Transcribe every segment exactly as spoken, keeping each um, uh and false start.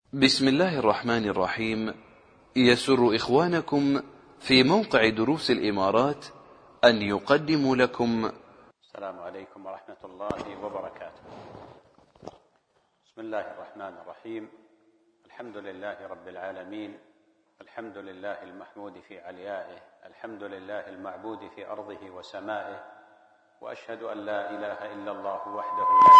بسم الله الرحمن الرحيم. يسر إخوانكم في موقع دروس الإمارات أن يقدموا لكم. السلام عليكم ورحمة الله وبركاته. بسم الله الرحمن الرحيم. الحمد لله رب العالمين، الحمد لله المحمود في عليائه، الحمد لله المعبود في أرضه وسمائه، وأشهد أن لا إله إلا الله وحده لا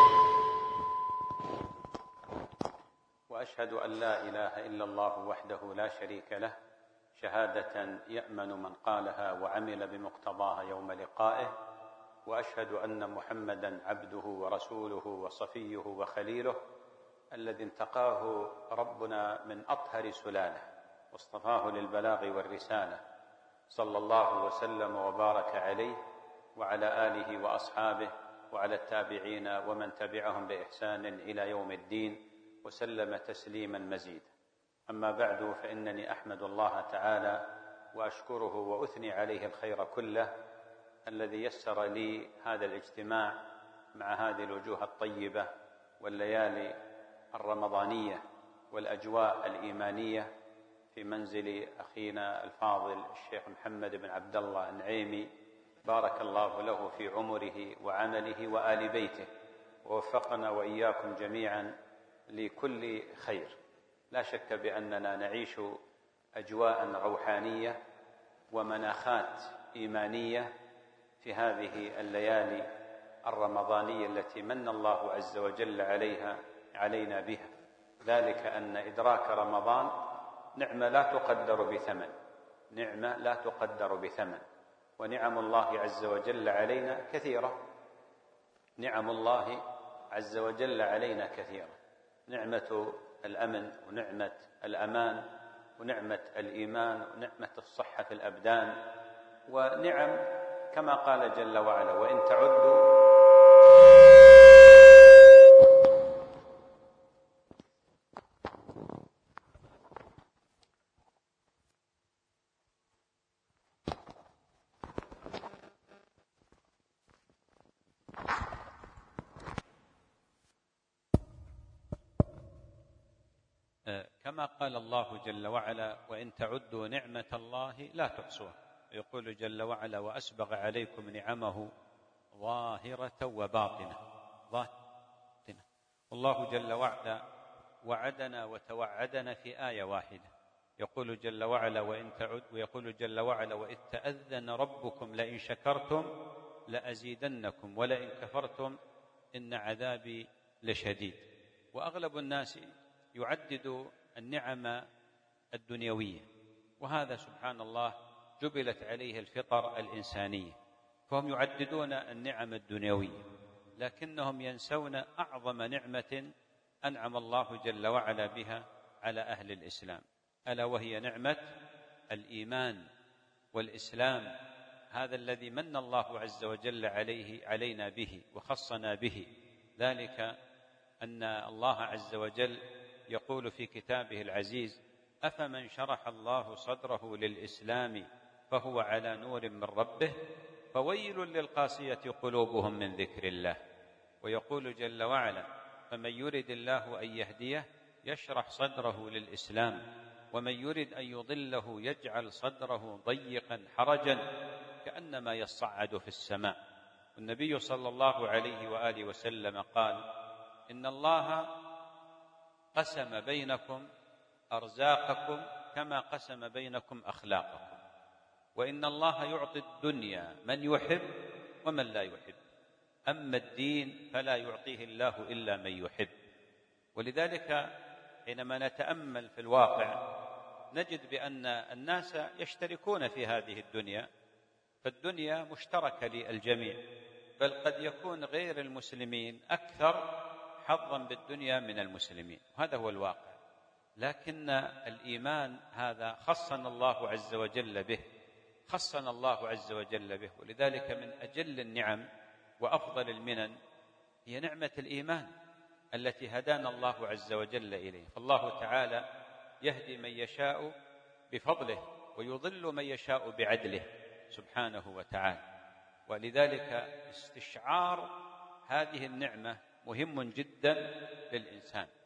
وأشهد أن لا إله إلا الله وحده لا شريك له، شهادة يأمن من قالها وعمل بمقتضاها يوم لقائه، وأشهد أن محمدًا عبده ورسوله وصفيه وخليله، الذي انتقاه ربنا من أطهر سلاله واصطفاه للبلاغ والرسالة، صلى الله وسلم وبارك عليه وعلى آله وأصحابه وعلى التابعين ومن تبعهم بإحسان إلى يوم الدين، وسلم تسليما مزيدا. أما بعد، فإنني أحمد الله تعالى وأشكره وأثني عليه الخير كله الذي يسر لي هذا الاجتماع مع هذه الوجوه الطيبة والليالي الرمضانية والأجواء الإيمانية في منزل أخينا الفاضل الشيخ محمد بن عبد الله النعيمي، بارك الله له في عمره وعمله وآل بيته، ووفقنا وإياكم جميعا لكل خير. لا شك بأننا نعيش أجواء روحانية ومناخات إيمانية في هذه الليالي الرمضانية التي من الله عز وجل عليها علينا بها، ذلك أن إدراك رمضان نعمة لا تقدر بثمن، نعمة لا تقدر بثمن، ونعم الله عز وجل علينا كثيرة، نعم الله عز وجل علينا كثيرة، نعمة الأمن ونعمة الأمان ونعمة الإيمان ونعمة الصحة في الأبدان، ونعم كما قال جل وعلا: وإن تعدوا كما قال الله جل وعلا: وإن تعدوا نعمة الله لا تحصوها. يقول جل وعلا: وأسبغ عليكم نعمه ظاهرة وباطنة. باطنة. الله جل وعلا وعدنا وتوعدنا في آية واحدة، يقول جل وعلا: وإن تعد ويقول جل وعلا: وإذ تأذن ربكم لئن شكرتم لأزيدنكم ولئن كفرتم إن عذابي لشديد. وأغلب الناس يعدد النعم الدنيوية، وهذا سبحان الله جبلت عليه الفطر الإنسانية، فهم يعددون النعم الدنيوية لكنهم ينسون أعظم نعمة أنعم الله جل وعلا بها على أهل الإسلام، ألا وهي نعمة الإيمان والإسلام، هذا الذي من الله عز وجل عليه علينا به وخصنا به، ذلك أن الله عز وجل يقول في كتابه العزيز: أفمن شرح الله صدره للإسلام فهو على نور من ربه فويل للقاسية قلوبهم من ذكر الله. ويقول جل وعلا: فمن يرد الله أن يهديه يشرح صدره للإسلام ومن يرد أن يضله يجعل صدره ضيقا حرجا كأنما يصعد في السماء. والنبي صلى الله عليه وآله وسلم قال: إن الله قسم بينكم أرزاقكم كما قسم بينكم أخلاقكم، وإن الله يعطي الدنيا من يحب ومن لا يحب، أما الدين فلا يعطيه الله إلا من يحب. ولذلك حينما نتأمل في الواقع نجد بأن الناس يشتركون في هذه الدنيا، فالدنيا مشتركة للجميع، بل قد يكون غير المسلمين أكثر حظا بالدنيا من المسلمين، وهذا هو الواقع. لكن الإيمان هذا خصنا الله عز وجل به، خصنا الله عز وجل به، ولذلك من أجل النعم وأفضل المنن هي نعمة الإيمان التي هدانا الله عز وجل إليه. فالله تعالى يهدي من يشاء بفضله ويضل من يشاء بعدله سبحانه وتعالى، ولذلك استشعار هذه النعمة مهم جدا للإنسان،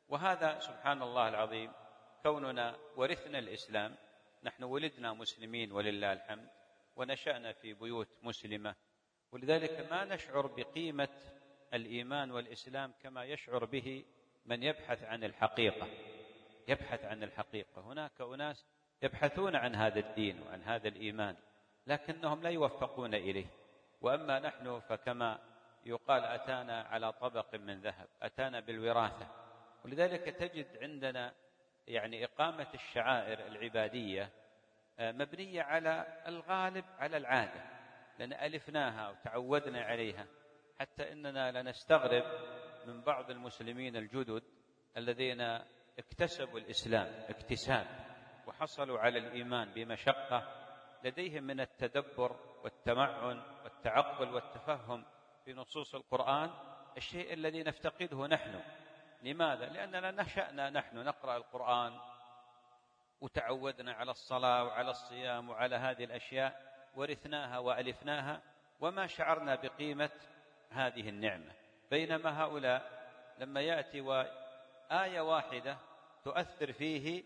وهذا سبحان الله العظيم كوننا ورثنا الإسلام، نحن ولدنا مسلمين ولله الحمد، ونشأنا في بيوت مسلمة، ولذلك ما نشعر بقيمة الإيمان والإسلام كما يشعر به من يبحث عن الحقيقة. يبحث عن الحقيقة. هناك أناس يبحثون عن هذا الدين وعن هذا الإيمان لكنهم لا يوفقون إليه، وأما نحن فكما يقال أتانا على طبق من ذهب، أتانا بالوراثة. ولذلك تجد عندنا يعني إقامة الشعائر العبادية مبنية على الغالب على العادة، لأن ألفناها وتعودنا عليها، حتى إننا لنستغرب من بعض المسلمين الجدد الذين اكتسبوا الإسلام اكتساب وحصلوا على الإيمان بمشقة، لديهم من التدبر والتمعن والتعقل والتفهم في نصوص القرآن الشيء الذي نفتقده نحن. لماذا؟ لأننا نشأنا نحن نقرأ القرآن وتعودنا على الصلاة وعلى الصيام وعلى هذه الأشياء، ورثناها وألفناها وما شعرنا بقيمة هذه النعمة. بينما هؤلاء لما يأتي وآية واحدة تؤثر فيه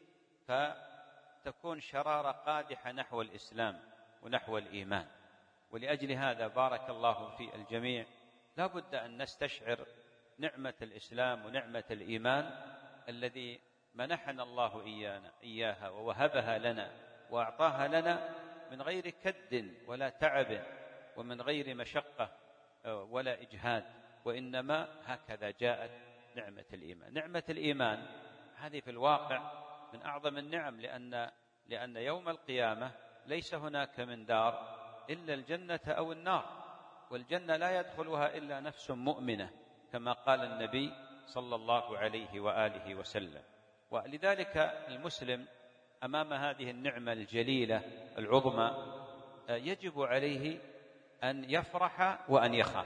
فتكون شرارة قادحة نحو الإسلام ونحو الإيمان. ولأجل هذا بارك الله في الجميع لا بد أن نستشعر نعمة الإسلام ونعمة الإيمان الذي منحنا الله إيانا إياها ووهبها لنا وأعطاها لنا من غير كد ولا تعب ومن غير مشقة ولا إجهاد، وإنما هكذا جاءت نعمة الإيمان. نعمة الإيمان هذه في الواقع من أعظم النعم، لأن لأن يوم القيامة ليس هناك من دار إلا الجنة أو النار، والجنة لا يدخلها إلا نفس مؤمنة كما قال النبي صلى الله عليه وآله وسلم. ولذلك المسلم أمام هذه النعمة الجليلة العظمى يجب عليه أن يفرح وأن يخاف.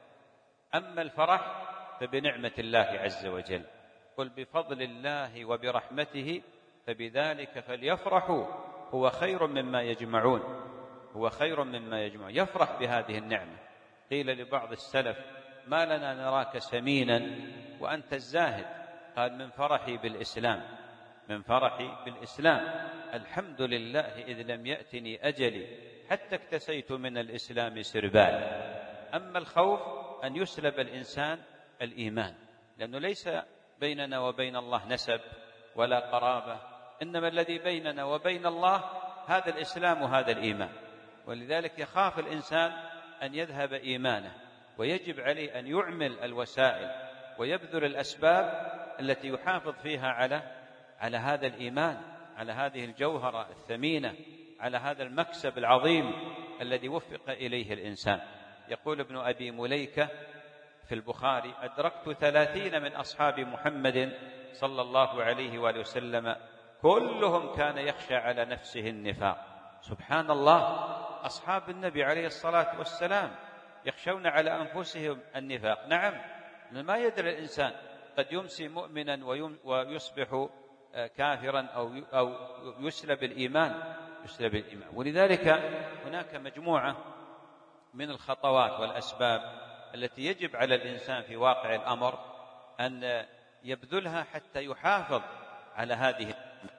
أما الفرح فبنعمة الله عز وجل، قل بفضل الله وبرحمته فبذلك فليفرحوا هو خير مما يجمعون، هو خير مما يجمعون. يفرح بهذه النعمة. قيل لبعض السلف ما لنا نراك سمينا وأنت الزاهد؟ قال من فرحي بالإسلام، من فرحي بالإسلام. الحمد لله إذ لم يأتني أجلي حتى اكتسيت من الإسلام سربال. أما الخوف أن يسلب الإنسان الإيمان، لأنه ليس بيننا وبين الله نسب ولا قرابة، إنما الذي بيننا وبين الله هذا الإسلام وهذا الإيمان. ولذلك يخاف الإنسان أن يذهب إيمانه، ويجب عليه أن يعمل الوسائل ويبذل الأسباب التي يحافظ فيها على على هذا الإيمان، على هذه الجوهرة الثمينة، على هذا المكسب العظيم الذي وفق إليه الإنسان. يقول ابن أبي مليكة في البخاري أدركت ثلاثين من أصحاب محمد صلى الله عليه وآله وسلم كلهم كان يخشى على نفسه النفاق. سبحان الله، أصحاب النبي عليه الصلاة والسلام يخشون على أنفسهم النفاق. نعم، ما يدري الإنسان قد يمسي مؤمنا ويصبح كافرا أو يسلب الإيمان يسلب الإيمان. ولذلك هناك مجموعة من الخطوات والأسباب التي يجب على الإنسان في واقع الأمر أن يبذلها حتى يحافظ على هذه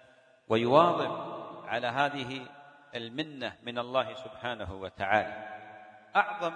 ويواظب على هذه المنة من الله سبحانه وتعالى. أعظم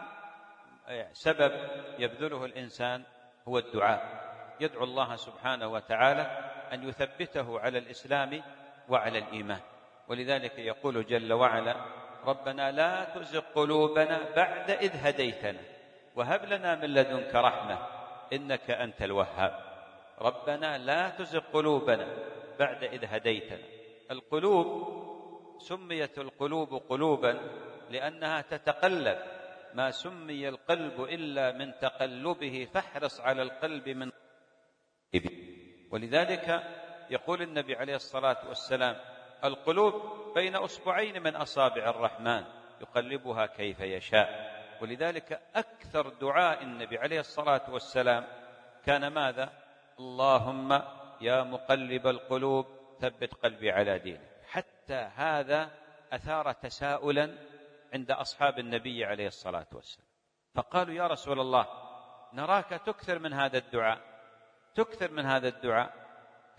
سبب يبذله الإنسان هو الدعاء، يدعو الله سبحانه وتعالى أن يثبته على الإسلام وعلى الإيمان. ولذلك يقول جل وعلا ربنا لا تزغ قلوبنا بعد إذ هديتنا وهب لنا من لدنك رحمة إنك أنت الوهاب. ربنا لا تزغ قلوبنا بعد إذ هديتنا. القلوب سميت القلوب قلوبا لأنها تتقلب، ما سمي القلب إلا من تقلبه فاحرص على القلب من قلبه. ولذلك يقول النبي عليه الصلاة والسلام القلوب بين أصبعين من أصابع الرحمن يقلبها كيف يشاء. ولذلك أكثر دعاء النبي عليه الصلاة والسلام كان ماذا؟ اللهم يا مقلب القلوب ثبت قلبي على دينك. حتى هذا أثار تساؤلا عند أصحاب النبي عليه الصلاة والسلام، فقالوا يا رسول الله نراك تكثر من هذا الدعاء تكثر من هذا الدعاء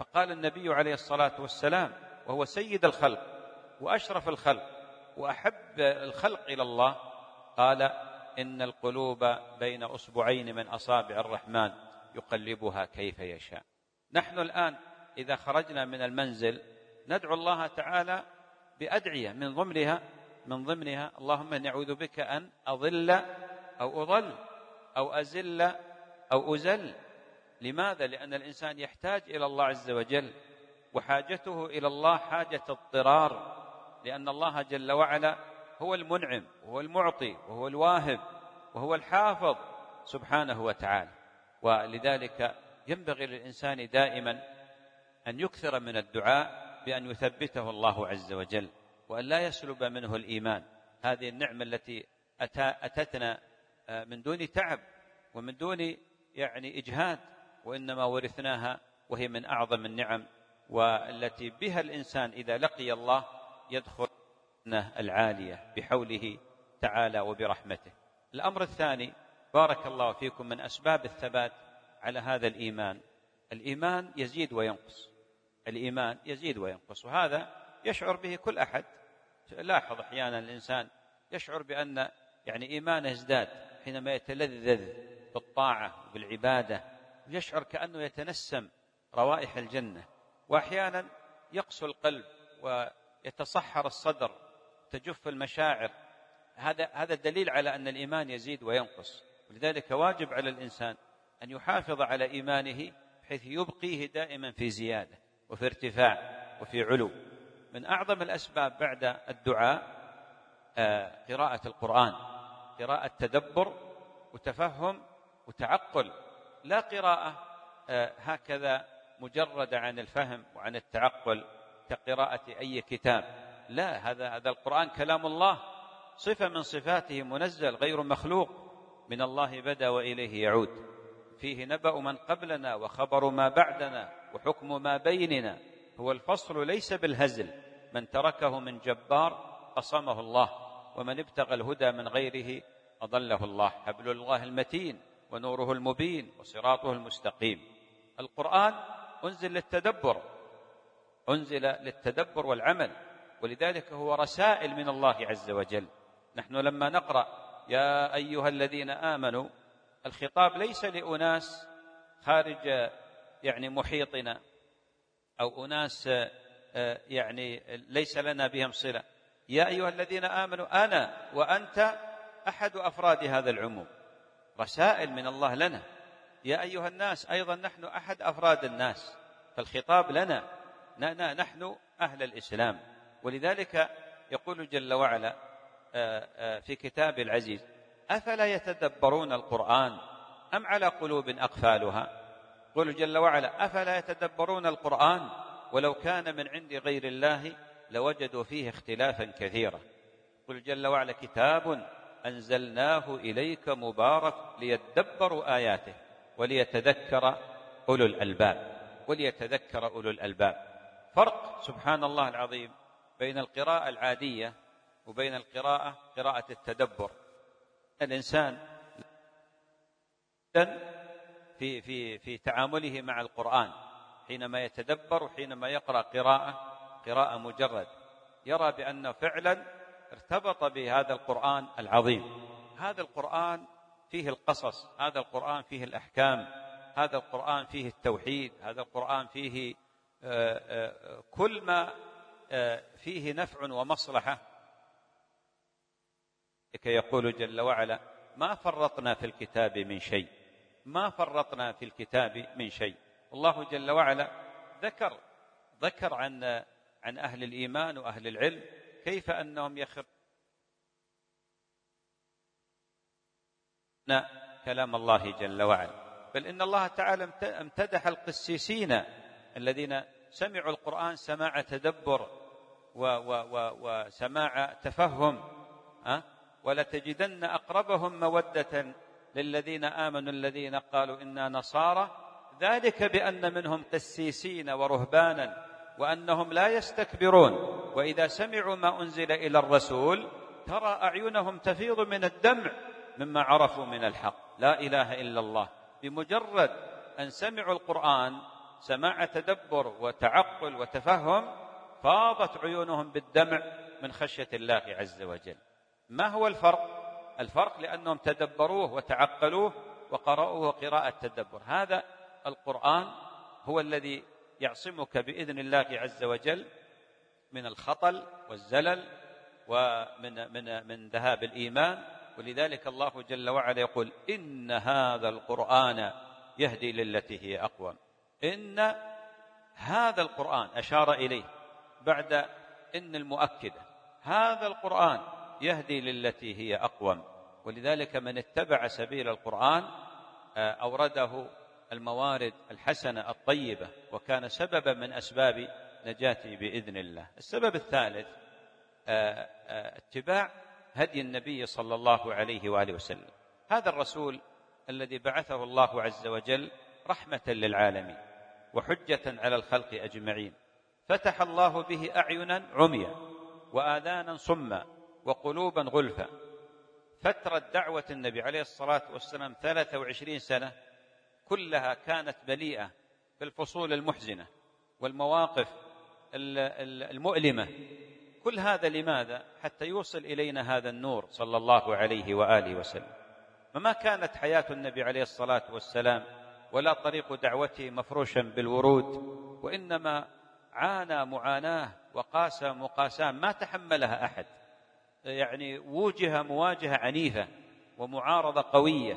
فقال النبي عليه الصلاة والسلام وهو سيد الخلق وأشرف الخلق وأحب الخلق إلى الله، قال إن القلوب بين أصبعين من أصابع الرحمن يقلبها كيف يشاء. نحن الآن إذا خرجنا من المنزل ندعو الله تعالى بأدعية من ضمنها من ضمنها اللهم نعوذ بك أن أضل أو أضل أو أزل أو أزل. لماذا؟ لأن الإنسان يحتاج إلى الله عز وجل، وحاجته إلى الله حاجة اضطرار، لأن الله جل وعلا هو المنعم وهو المعطي وهو الواهب وهو الحافظ سبحانه وتعالى. ولذلك ينبغي للإنسان دائما أن يكثر من الدعاء بأن يثبته الله عز وجل، وأن لا يسلب منه الإيمان. هذه النعمة التي أتتنا من دون تعب ومن دون يعني إجهاد، وإنما ورثناها، وهي من أعظم النعم، والتي بها الإنسان إذا لقي الله يدخل العالية بحوله تعالى وبرحمته. الأمر الثاني بارك الله فيكم من أسباب الثبات على هذا الإيمان، الإيمان يزيد وينقص، الإيمان يزيد وينقص، وهذا يشعر به كل أحد. لاحظ أحيانا الإنسان يشعر بأن يعني إيمانه ازداد حينما يتلذذ بالطاعة وبالعبادة، يشعر كأنه يتنسم روائح الجنة، وأحيانا يقسو القلب ويتصحر الصدر، تجف المشاعر. هذا هذا دليل على أن الإيمان يزيد وينقص، ولذلك واجب على الإنسان أن يحافظ على إيمانه بحيث يبقيه دائما في زيادة وفي ارتفاع وفي علو. من أعظم الأسباب بعد الدعاء قراءة القرآن، قراءة تدبر وتفهم وتعقل، لا قراءة هكذا مجرد عن الفهم وعن التعقل كقراءة أي كتاب، لا، هذا هذا القرآن كلام الله، صفة من صفاته، منزل غير مخلوق، من الله بدأ وإليه يعود، فيه نبأ من قبلنا وخبر ما بعدنا وحكم ما بيننا، هو الفصل ليس بالهزل، من تركه من جبار قصمه الله، ومن ابتغى الهدى من غيره أضله الله، حبل الله المتين ونوره المبين وصراطه المستقيم. القرآن أنزل للتدبر، أنزل للتدبر والعمل، ولذلك هو رسائل من الله عز وجل. نحن لما نقرأ يا أيها الذين آمنوا، الخطاب ليس لأناس خارج يعني محيطنا أو أناس يعني ليس لنا بهم صلة. يا أيها الذين آمنوا أنا وأنت أحد أفراد هذا العموم، رسائل من الله لنا. يا أيها الناس، أيضا نحن أحد أفراد الناس، فالخطاب لنا نحن أهل الإسلام. ولذلك يقول جل وعلا في كتاب العزيز أفلا يتدبرون القرآن أم على قلوب أقفالها. يقول جل وعلا أفلا يتدبرون القرآن ولو كان من عند غير الله لوجدوا فيه اختلافا كثيرا. يقول جل وعلا كتاب أنزلناه إليك مبارك ليدبروا آياته وليتذكر أولو الألباب وليتذكر أولو الألباب. فرق سبحان الله العظيم بين القراءة العادية وبين القراءة قراءة التدبر. الإنسان في في في تعامله مع القرآن حينما يتدبر وحينما يقرأ قراءة قراءة مجرد يرى بأنه فعلا ارتبط بهذا القرآن العظيم. هذا القرآن فيه القصص، هذا القرآن فيه الأحكام، هذا القرآن فيه التوحيد، هذا القرآن فيه كل ما فيه نفع ومصلحة. كي يقول جل وعلا ما فرطنا في الكتاب من شيء، ما فرطنا في الكتاب من شيء. الله جل وعلا ذكر ذكر عن عن أهل الإيمان وأهل العلم كيف أنهم يخرون كلام الله جل وعلا، بل إن الله تعالى امتدح القسيسين الذين سمعوا القرآن سماع تدبر وسماع تفهم. أه؟ ولتجدن أقربهم مودة للذين آمنوا الذين قالوا إنا نصارى ذلك بأن منهم قسيسين ورهبانا وأنهم لا يستكبرون وإذا سمعوا ما أنزل إلى الرسول ترى أعينهم تفيض من الدمع مما عرفوا من الحق. لا إله إلا الله. بمجرد أن سمعوا القرآن سماع تدبر وتعقل وتفهم فاضت عيونهم بالدمع من خشية الله عز وجل. ما هو الفرق؟ الفرق لأنهم تدبروه وتعقلوه وقرأوه قراءة تدبر. هذا القرآن هو الذي يعصمك بإذن الله عز وجل من الخطل والزلل ومن من من ذهاب الإيمان. ولذلك الله جل وعلا يقول إن هذا القرآن يهدي للتي هي أقوم. إن هذا القرآن أشار إليه بعد إن المؤكدة، هذا القرآن يهدي للتي هي أقوم. ولذلك من اتبع سبيل القرآن أورده الموارد الحسنة الطيبة وكان سببا من أسباب نجاته بإذن الله. السبب الثالث اتباع هدي النبي صلى الله عليه وآله وسلم. هذا الرسول الذي بعثه الله عز وجل رحمة للعالمين وحجة على الخلق أجمعين، فتح الله به أعينا عميا وآذانا صما وقلوبا غلفا. فترة دعوة النبي عليه الصلاة والسلام ثلاثة وعشرين سنة كلها كانت مليئة بالفصول المحزنة والمواقف المؤلمة. كل هذا لماذا؟ حتى يوصل إلينا هذا النور صلى الله عليه وآله وسلم. فما كانت حياة النبي عليه الصلاة والسلام ولا طريق دعوته مفروشا بالورود، وإنما عانى معاناة وقاسى مقاساة ما تحملها أحد. يعني وجه مواجهة عنيفة ومعارضة قوية،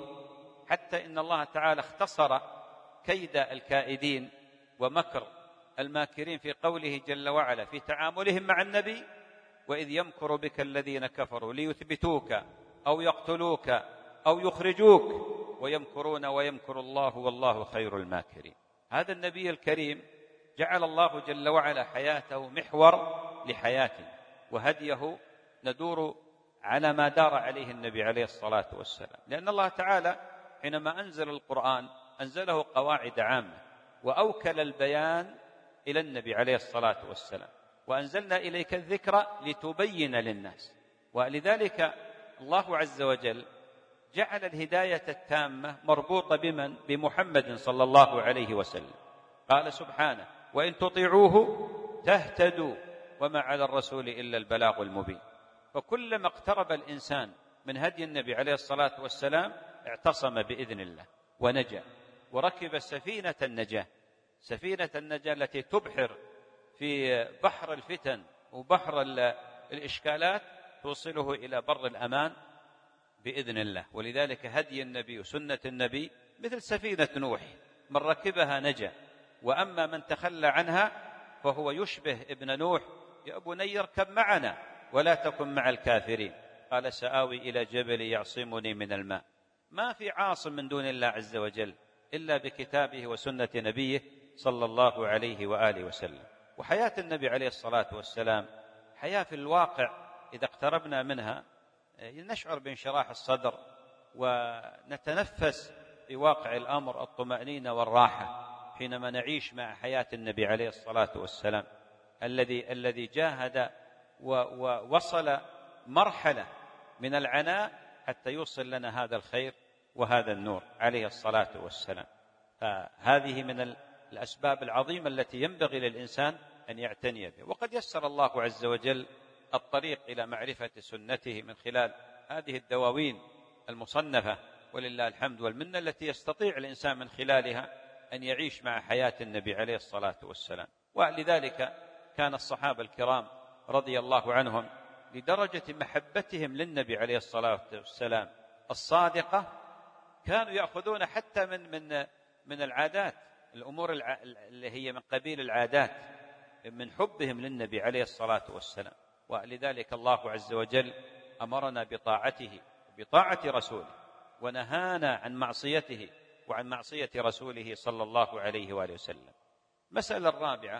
حتى إن الله تعالى اختصر كيد الكائدين ومكر الماكرين في قوله جل وعلا في تعاملهم مع النبي: وإذ يمكر بك الذين كفروا ليثبتوك أو يقتلوك أو يخرجوك ويمكرون ويمكر الله والله خير الماكرين. هذا النبي الكريم جعل الله جل وعلا حياته محور لحياته، وهديه ندور على ما دار عليه النبي عليه الصلاة والسلام. لأن الله تعالى حينما أنزل القرآن أنزله قواعد عامة وأوكل البيان إلى النبي عليه الصلاة والسلام، وأنزلنا إليك الذكر لتبين للناس. ولذلك الله عز وجل جعل الهداية التامة مربوطة بمن؟ بمحمد صلى الله عليه وسلم. قال سبحانه: وإن تطيعوه تهتدوا وما على الرسول إلا البلاغ المبين. فكلما اقترب الإنسان من هدي النبي عليه الصلاة والسلام اعتصم بإذن الله ونجا وركب سفينة النجاة، سفينة النجاة التي تبحر في بحر الفتن وبحر الإشكالات توصله إلى بر الأمان بإذن الله. ولذلك هدي النبي وسنة النبي مثل سفينة نوح، من ركبها نجا، وأما من تخلى عنها فهو يشبه ابن نوح: يا بني اركب معنا ولا تكن مع الكافرين. قال: سآوي إلى جبل يعصمني من الماء. ما في عاصم من دون الله عز وجل إلا بكتابه وسنة نبيه صلى الله عليه وآله وسلم. وحياة النبي عليه الصلاة والسلام حياة في الواقع إذا اقتربنا منها نشعر بانشراح الصدر ونتنفس في واقع الأمر الطمأنينة والراحة حينما نعيش مع حياة النبي عليه الصلاة والسلام الذي الذي جاهد ووصل مرحلة من العناء حتى يوصل لنا هذا الخير وهذا النور عليه الصلاة والسلام. فهذه من الأسباب العظيمة التي ينبغي للإنسان أن يعتني بها. وقد يسر الله عز وجل الطريق إلى معرفة سنته من خلال هذه الدواوين المصنفة، ولله الحمد والمنة، التي يستطيع الإنسان من خلالها أن يعيش مع حياة النبي عليه الصلاة والسلام. ولذلك كان الصحابة الكرام رضي الله عنهم لدرجة محبتهم للنبي عليه الصلاة والسلام الصادقة كانوا يأخذون حتى من من من العادات، الأمور اللي هي من قبيل العادات، من حبهم للنبي عليه الصلاة والسلام. ولذلك الله عز وجل أمرنا بطاعته بطاعة رسوله، ونهانا عن معصيته وعن معصية رسوله صلى الله عليه وآله وسلم. مسألة الرابعة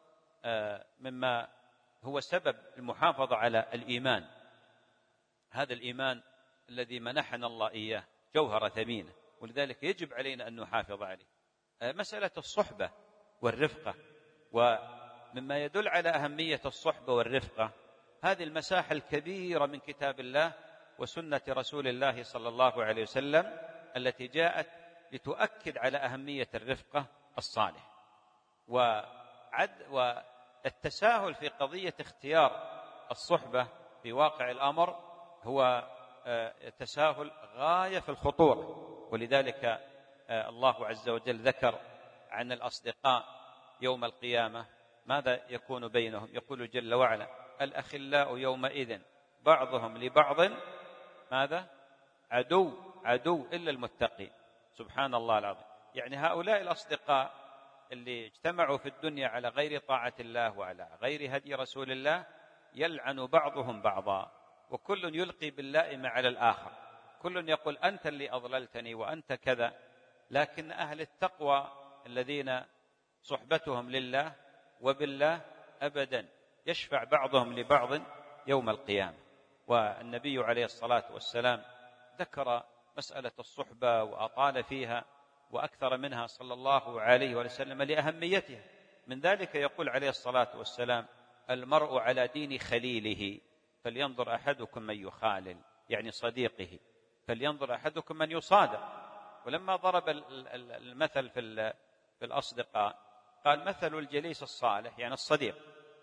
مما هو سبب المحافظة على الإيمان، هذا الإيمان الذي منحنا الله إياه جوهرة ثمينة، ولذلك يجب علينا أن نحافظ عليه. مسألة الصحبة والرفقة، ومما يدل على أهمية الصحبة والرفقة هذه المساحة الكبيرة من كتاب الله وسنة رسول الله صلى الله عليه وسلم التي جاءت لتؤكد على أهمية الرفقة الصالحة. وعد والتساهل في قضية اختيار الصحبة في واقع الأمر هو تساهل غاية في الخطورة. ولذلك الله عز وجل ذكر عن الأصدقاء يوم القيامة ماذا يكون بينهم. يقول جل وعلا: الأخلاء يومئذ بعضهم لبعض ماذا؟ عدو عدو إلا المتقين. سبحان الله العظيم. يعني هؤلاء الأصدقاء اللي اجتمعوا في الدنيا على غير طاعة الله وعلى غير هدي رسول الله يلعن بعضهم بعضا، وكل يلقي باللائم على الآخر، كل يقول أنت اللي أضللتني وأنت كذا. لكن أهل التقوى الذين صحبتهم لله وبالله أبدا يشفع بعضهم لبعض يوم القيامة. والنبي عليه الصلاة والسلام ذكر مسألة الصحبة وأطال فيها وأكثر منها صلى الله عليه وسلم لأهميتها. من ذلك يقول عليه الصلاة والسلام: المرء على دين خليله فلينظر أحدكم من يخالل، يعني صديقه، فلينظر أحدكم من يصادق. ولما ضرب المثل في الأصدقاء قال: مثل الجليس الصالح يعني الصديق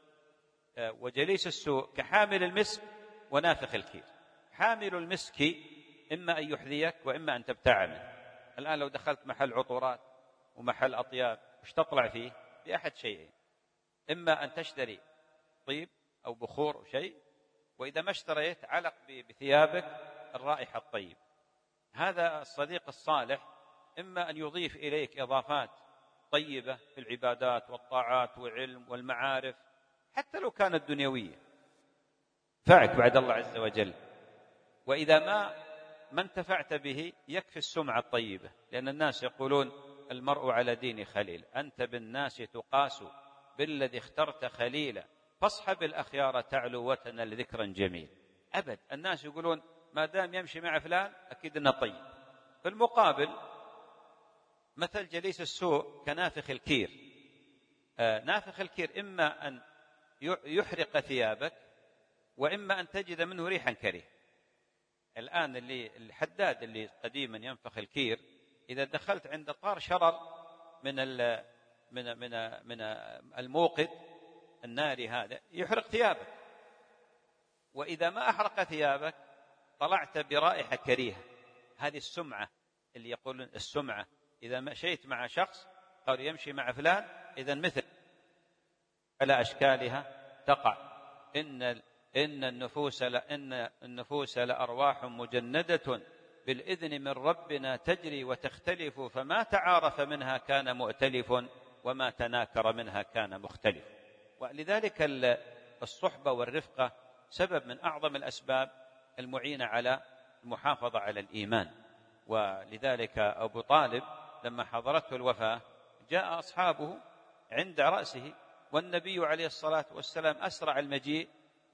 وجليس السوء كحامل المسك ونافخ الكير. حامل المسك إما أن يحذيك وإما أن تبتاع منه. الآن لو دخلت محل عطورات ومحل أطياب وش تطلع فيه؟ بأحد شيئين: إما أن تشتري طيب أو بخور أو شيء، وإذا ما اشتريت علق بثيابك الرائحة الطيب. هذا الصديق الصالح إما أن يضيف إليك إضافات طيبة في العبادات والطاعات والعلم والمعارف حتى لو كانت دنيوية فعك بعد الله عز وجل، وإذا ما ما انتفعت به يكفي السمعة الطيبة. لأن الناس يقولون: المرء على دين خليل، أنت بالناس تقاس بالذي اخترت خليلا، فاصحب الأخيار تعلو وتنل ذكرا جميل. أبد الناس يقولون ما دام يمشي مع فلان أكيد أنه طيب. في المقابل مثل جليس السوء كنافخ الكير. آه نافخ الكير إما أن يحرق ثيابك وإما أن تجد منه ريحا كريه. الآن اللي الحداد اللي قديما ينفخ الكير إذا دخلت عند طار شرر من من من من الموقد الناري هذا يحرق ثيابك، وإذا ما أحرق ثيابك طلعت برائحة كريهة. هذه السمعة اللي يقولون السمعة. إذا مشيت مع شخص قال يمشي مع فلان إذا مثل على أشكالها تقع. إن إن النفوس لإن النفوس لأرواح مجندة بالإذن من ربنا تجري وتختلف، فما تعارف منها كان مؤتلف وما تناكر منها كان مختلف. ولذلك الصحبة والرفقة سبب من أعظم الأسباب المعينة على المحافظة على الإيمان. ولذلك أبو طالب لما حضرته الوفاة جاء أصحابه عند رأسه، والنبي عليه الصلاة والسلام أسرع المجيء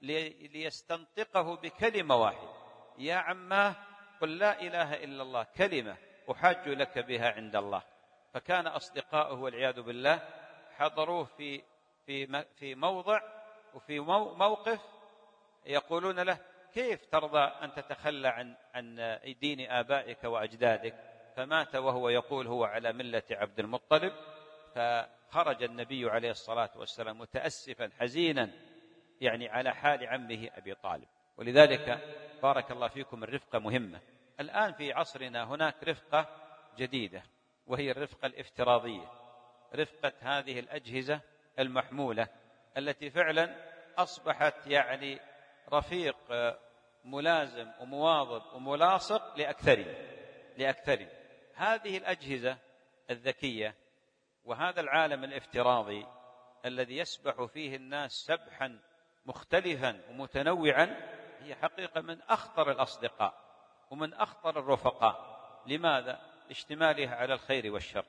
ليستنطقه بكلمة واحدة: يا عماه قل لا إله إلا الله كلمة أحاج لك بها عند الله. فكان أصدقاؤه والعياذ بالله حضروه في في في موضع وفي موقف يقولون له: كيف ترضى أن تتخلى عن عن دين آبائك وأجدادك؟ فمات وهو يقول هو على ملة عبد المطلب. فخرج النبي عليه الصلاة والسلام متأسفا حزينا يعني على حال عمه أبي طالب. ولذلك بارك الله فيكم الرفقة مهمة. الآن في عصرنا هناك رفقة جديدة وهي الرفقة الافتراضية، رفقة هذه الأجهزة المحمولة التي فعلا أصبحت يعني رفيق ملازم ومواظب وملاصق لأكثرهم لأكثرهم. هذه الأجهزة الذكية وهذا العالم الافتراضي الذي يسبح فيه الناس سبحا مختلفا ومتنوعا هي حقيقة من أخطر الأصدقاء ومن أخطر الرفقاء. لماذا؟ اشتمالها على الخير والشر.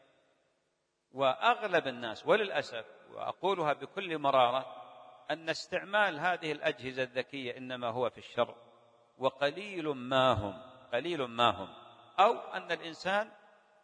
وأغلب الناس وللأسف وأقولها بكل مرارة أن استعمال هذه الأجهزة الذكية إنما هو في الشر، وقليل ما هم قليل ما هم أو أن الإنسان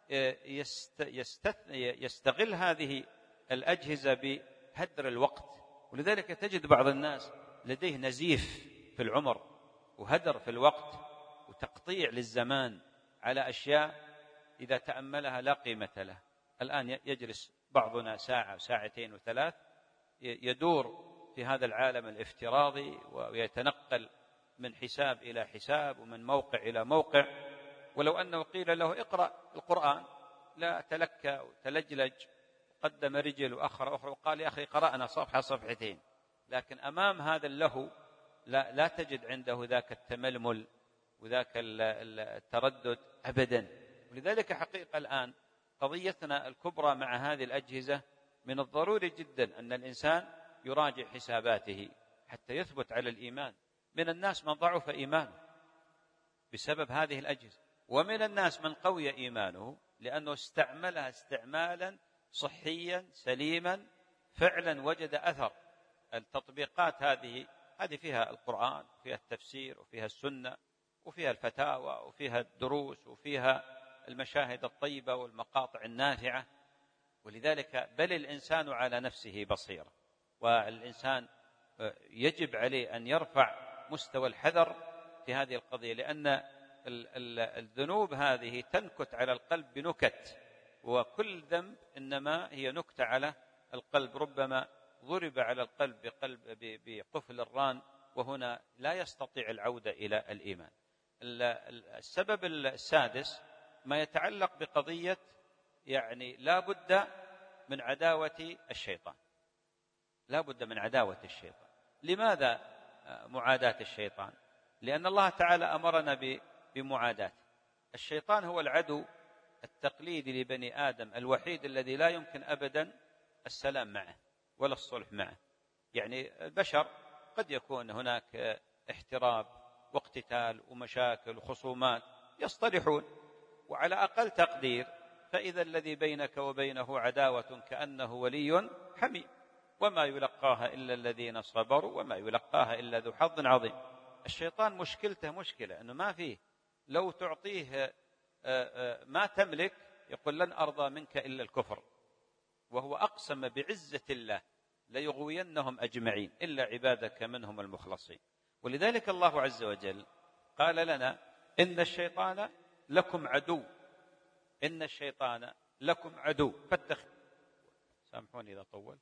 يستغل هذه الأجهزة بهدر الوقت. ولذلك تجد بعض الناس لديه نزيف في العمر وهدر في الوقت وتقطيع للزمان على أشياء إذا تأملها لا قيمة له. الآن يجلس بعضنا ساعة وساعتين وثلاث يدور في هذا العالم الافتراضي ويتنقل من حساب إلى حساب ومن موقع إلى موقع. ولو أنه قيل له اقرأ القرآن لا تلكى وتلجلج، قدم رجل وأخر أخر وقال يا أخي قرأنا صفحة صفحتين. لكن أمام هذا اللهو لا, لا تجد عنده ذاك التململ وذاك التردد أبدا. ولذلك حقيقة الآن قضيتنا الكبرى مع هذه الأجهزة من الضروري جدا أن الإنسان يراجع حساباته حتى يثبت على الإيمان. من الناس من ضعف إيمانه بسبب هذه الأجهزة، ومن الناس من قوي إيمانه لأنه استعملها استعمالا صحيا سليما فعلا وجد أثر. التطبيقات هذه هذه فيها القرآن وفيها التفسير وفيها السنة وفيها الفتاوى وفيها الدروس وفيها المشاهد الطيبة والمقاطع النافعة. ولذلك بل الإنسان على نفسه بصيرة، والإنسان يجب عليه أن يرفع مستوى الحذر في هذه القضية، لأن الذنوب هذه تنكت على القلب بنكت، وكل ذنب إنما هي نكتة على القلب. ربما ضرب على القلب بقلب بقفل الران وهنا لا يستطيع العودة إلى الإيمان. السبب السادس ما يتعلق بقضية يعني لا بد من عداوة الشيطان. لا بد من عداوة الشيطان. لماذا معاداة الشيطان؟ لأن الله تعالى أمرنا بمعاداته. الشيطان هو العدو التقليدي لبني آدم الوحيد الذي لا يمكن أبدا السلام معه ولا الصلح معه. يعني البشر قد يكون هناك احتراب واقتتال ومشاكل وخصومات يصطلحون، وعلى أقل تقدير فإذا الذي بينك وبينه عداوة كأنه ولي حميم، وما يلقاها إلا الذين صبروا وما يلقاها إلا ذو حظ عظيم. الشيطان مشكلته مشكلة أنه ما فيه، لو تعطيه ما تملك يقول لن أرضى منك إلا الكفر، وهو أقسم بعزة الله ليغوينهم أجمعين إلا عبادك منهم المخلصين. ولذلك الله عز وجل قال لنا إن الشيطان لكم عدو، إن الشيطان لكم عدو فاتخ. سامحوني إذا طول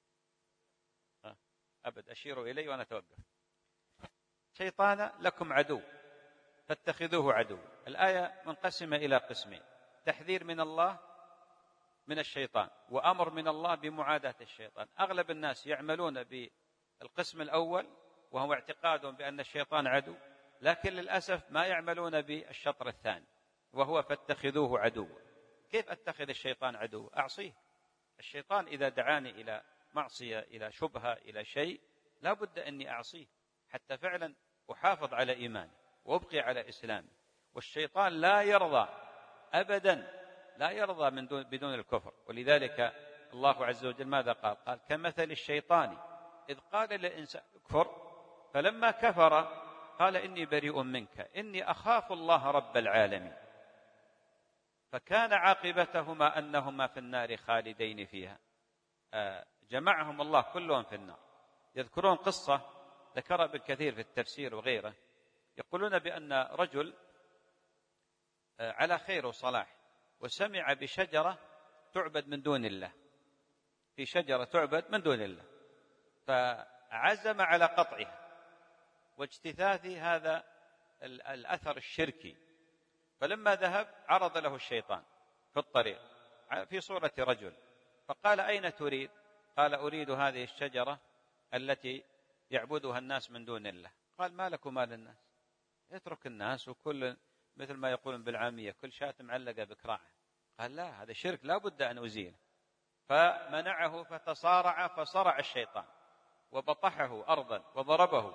أبد، أشيروا إلي وأنا أتوقف. شيطان لكم عدو فاتخذوه عدو. الآية منقسمة إلى قسمين: تحذير من الله من الشيطان، وأمر من الله بمعاداة الشيطان. أغلب الناس يعملون بالقسم الأول وهو اعتقادهم بأن الشيطان عدو، لكن للأسف ما يعملون بالشطر الثاني وهو فاتخذوه عدو. كيف أتخذ الشيطان عدو؟ أعصيه. الشيطان إذا دعاني إلى معصية إلى شبهة إلى شيء لا بد أني أعصيه حتى فعلا أحافظ على إيماني وأبقي على إسلامي. والشيطان لا يرضى أبدا، لا يرضى من دون بدون الكفر. ولذلك الله عز وجل ماذا قال؟ قال كمثل الشيطان إذ قال للإنسان اكفر فلما كفر قال إني بريء منك إني أخاف الله رب العالمين. فكان عاقبتهما أنهما في النار خالدين فيها. آه جمعهم الله كلهم في النار. يذكرون قصة ذكرها ابن كثير في التفسير وغيره، يقولون بأن رجل آه على خير وصلاح وسمع بشجرة تعبد من دون الله، في شجرة تعبد من دون الله، فعزم على قطعها واجتثاث هذا الأثر الشركي. فلما ذهب عرض له الشيطان في الطريق في صورة رجل، فقال أين تريد؟ قال أريد هذه الشجرة التي يعبدها الناس من دون الله. قال ما لك وما للناس، اترك الناس وكل مثل ما يقولون بالعامية كل شاة معلقة بكراعه. قال لا، هذا شرك لا بد أن أزيله. فمنعه فتصارع فصرع الشيطان وبطحه أرضا وضربه.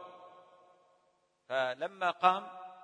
فلما قام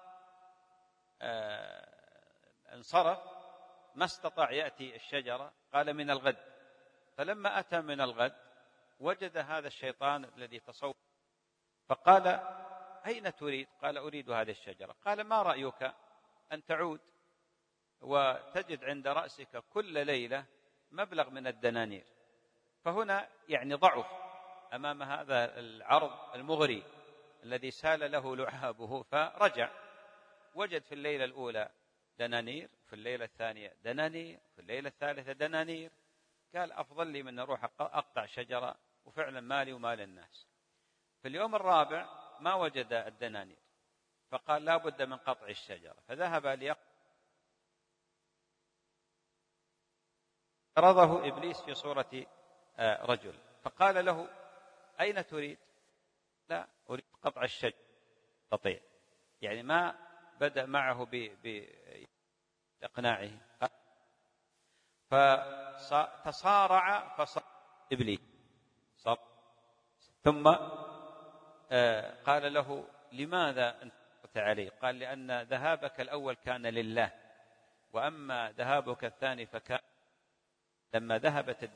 آه انصرف ما استطاع يأتي الشجرة. قال من الغد. فلما أتى من الغد وجد هذا الشيطان الذي تصور، فقال أين تريد؟ قال أريد هذه الشجرة. قال ما رأيك أن تعود وتجد عند رأسك كل ليلة مبلغ من الدنانير؟ فهنا يعني ضعف أمام هذا العرض المغري الذي سال له لعابه، فرجع وجد في الليلة الأولى دنانير، في الليلة الثانية دنانير، في الليلة الثالثة دنانير. قال أفضل لي من أروح أقطع شجرة، وفعلا مالي ومال الناس. في اليوم الرابع ما وجد الدنانير، فقال لا بد من قطع الشجرة، فذهب ليقطع. عرضه إبليس في صورة رجل، فقال له أين تريد؟ لا أريد قطع الشجرة. تطيع يعني ما بدأ معه بإقناعه، فتصارع فصار إبليس صار. ثم قال له لماذا انتصرت علي؟ قال لأن ذهابك الأول كان لله، وأما ذهابك الثاني فكان لما ذهبت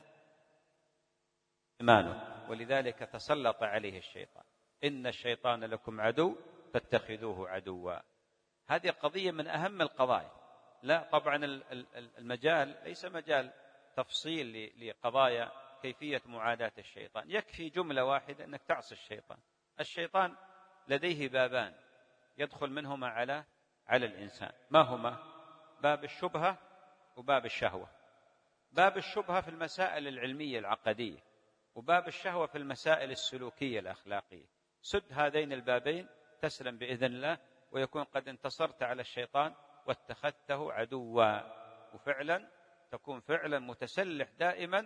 إيمانه، ولذلك تسلط عليه الشيطان. إن الشيطان لكم عدو فاتخذوه عدوا. هذه قضية من أهم القضايا. لا طبعا المجال ليس مجال تفصيل لقضايا كيفية معاداة الشيطان، يكفي جملة واحدة أنك تعصي الشيطان. الشيطان لديه بابان يدخل منهما على على الإنسان، ما هما؟ باب الشبهة وباب الشهوة. باب الشبهة في المسائل العلمية العقدية، وباب الشهوة في المسائل السلوكية الأخلاقية. سد هذين البابين تسلم بإذن الله، ويكون قد انتصرت على الشيطان واتخذته عدوا، وفعلا تكون فعلا متسلح دائما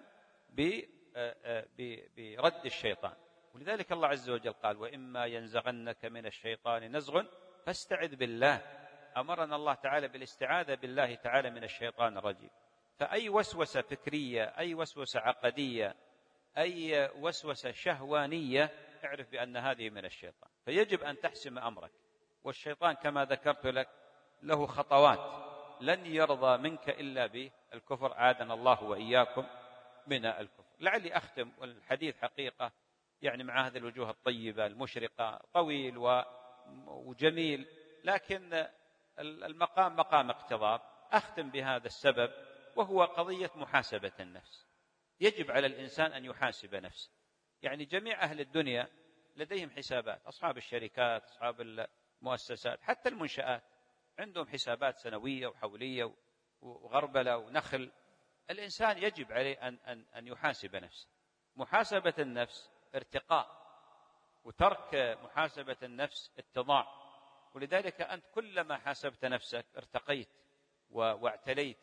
برد الشيطان. ولذلك الله عز وجل قال وإما ينزغنك من الشيطان نزغ فاستعذ بالله. أمرنا الله تعالى بالاستعاذة بالله تعالى من الشيطان الرجيم. فأي وسوسة فكرية، أي وسوسة عقدية، أي وسوسة شهوانية، اعرف بأن هذه من الشيطان، فيجب أن تحسم أمرك. والشيطان كما ذكرت لك له خطوات، لن يرضى منك إلا بالكفر، عادنا الله وإياكم من الكفر. لعلي أختم، والحديث حقيقة يعني مع هذه الوجوه الطيبة المشرقة طويل وجميل، لكن المقام مقام اقتضاب. أختم بهذا السبب، وهو قضية محاسبة النفس. يجب على الإنسان أن يحاسب نفسه. يعني جميع أهل الدنيا لديهم حسابات، أصحاب الشركات، أصحاب المؤسسات، حتى المنشآت عندهم حسابات سنوية وحولية وغربلة ونخل. الإنسان يجب عليه أن, أن, أن يحاسب نفسه. محاسبة النفس ارتقاء، وترك محاسبة النفس اتضاع. ولذلك أنت كلما حاسبت نفسك ارتقيت واعتليت،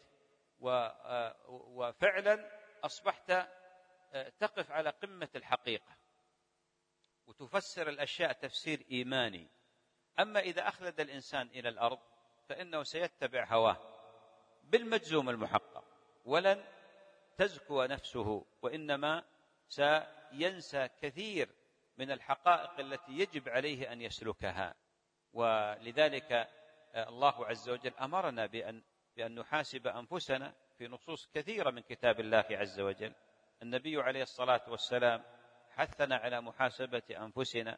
وفعلا أصبحت تقف على قمة الحقيقة وتفسر الأشياء تفسير إيماني. أما إذا أخلد الإنسان إلى الأرض فإنه سيتبع هواه بالمجزوم المحقق، ولن تزكو نفسه، وإنما سينسى كثير من الحقائق التي يجب عليه أن يسلكها. ولذلك الله عز وجل أمرنا بأن, بأن نحاسب أنفسنا في نصوص كثيرة من كتاب الله عز وجل. النبي عليه الصلاة والسلام حثنا على محاسبة أنفسنا.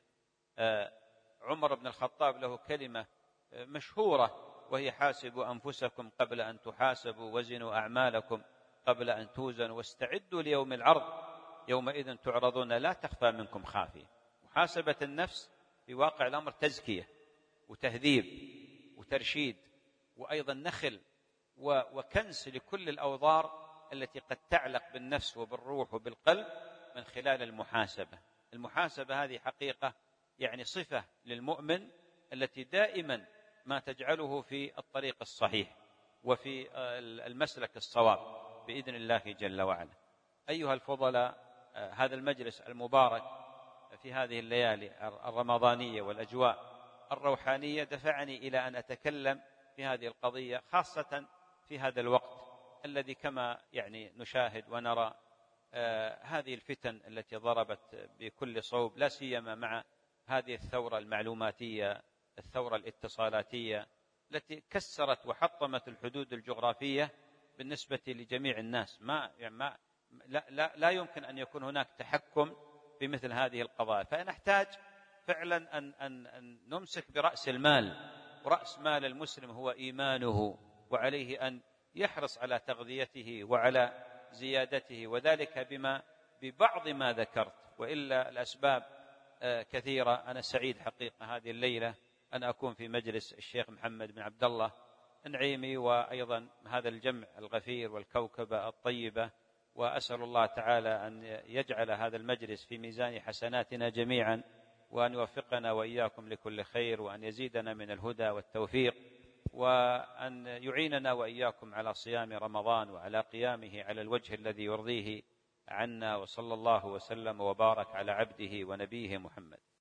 عمر بن الخطاب له كلمة مشهورة وهي حاسبوا أنفسكم قبل أن تحاسبوا، وزنوا أعمالكم قبل أن توزنوا، واستعدوا ليوم العرض يومئذ تعرضون لا تخفى منكم خافية. محاسبة النفس في واقع الأمر تزكية وتهذيب وترشيد، وأيضا نخل وكنس لكل الأوضار التي قد تعلق بالنفس وبالروح وبالقلب من خلال المحاسبة. المحاسبة هذه حقيقة يعني صفة للمؤمن التي دائما ما تجعله في الطريق الصحيح وفي المسلك الصواب بإذن الله جل وعلا. أيها الفضلاء، هذا المجلس المبارك في هذه الليالي الرمضانية والأجواء الروحانية دفعني إلى أن أتكلم في هذه القضية، خاصة في هذا الوقت الذي كما يعني نشاهد ونرى آه هذه الفتن التي ضربت بكل صوب، لا سيما مع هذه الثورة المعلوماتية، الثورة الاتصالاتية التي كسرت وحطمت الحدود الجغرافية بالنسبة لجميع الناس. ما يعني ما لا, لا, لا يمكن أن يكون هناك تحكم في مثل هذه القضايا، فنحتاج فعلا أن, أن, أن نمسك برأس المال. ورأس مال المسلم هو إيمانه، وعليه أن يحرص على تغذيته وعلى زيادته، وذلك بما ببعض ما ذكرت، وإلا الأسباب كثيرة. أنا سعيد حقيقة هذه الليلة أن أكون في مجلس الشيخ محمد بن عبد الله النعيمي، وأيضا هذا الجمع الغفير والكوكبة الطيبة وأسأل الله تعالى أن يجعل هذا المجلس في ميزان حسناتنا جميعا، وأن يوفقنا وإياكم لكل خير، وأن يزيدنا من الهدى والتوفيق، وأن يعيننا وإياكم على صيام رمضان وعلى قيامه على الوجه الذي يرضيه عنا. وصلى الله وسلم وبارك على عبده ونبيه محمد.